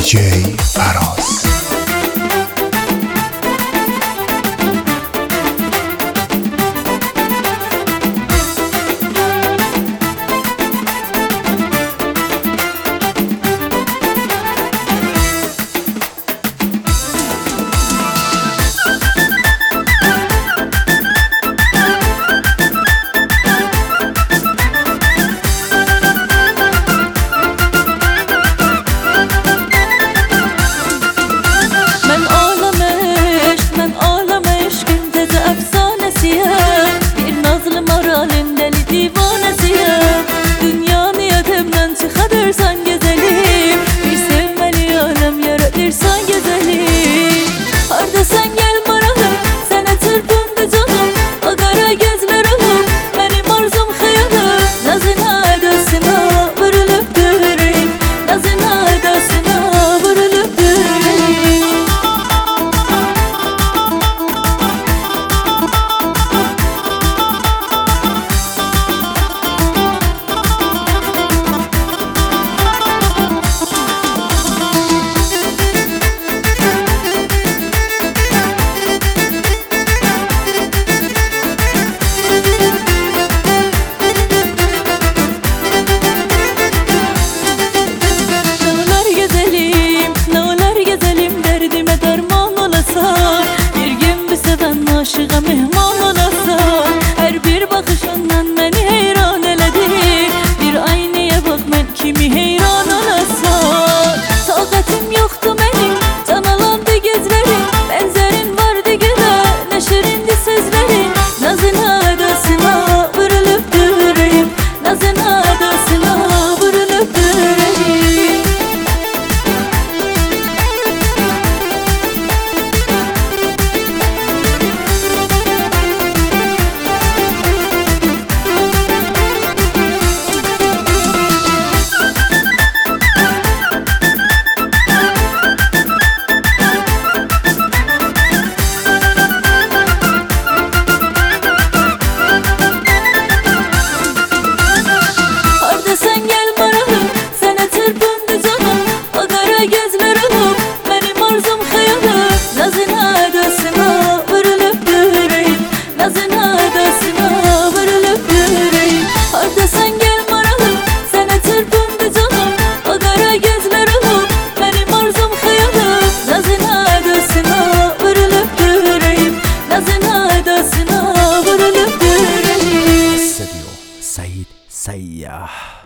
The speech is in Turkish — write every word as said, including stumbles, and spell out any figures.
J Aras. Divanəsiyəm, dünyanı yadımdan çıxadırsan gözəlim. Bir sevməli aləm yaradırsan gözəlim. Hardasan gəl maralım, sənə çırpındı canım. O qara gözlər olub, mənim arzum xəyalım. Nazına adasına vurulup görürüm, nazına adasına vurulup görürüm. Aşığa mehman olasan, hər bir baxışından məni heyran elədi. Bir aynaya bax, mən kimi heyran olasan. Taqətim yoxdur mənim, can alandı gözlərim. Bənzərin vardı görə, nəşirindi sözlərin. Nazına adasına vurulup görürüm, nazına adasına vurulup görürüm. Gözler olup, benim arzum xəyalım. Nazına adasına vurulup görürüm, nazına adasına vurulup görürüm. Hardasan gel maralım, sənə çırpındı canım. O qara gözlər olub, benim arzum xəyalım. Nazına adasına vurulup görürüm, nazına adasına vurulup görürüm. Hissediyor Said Sayyah.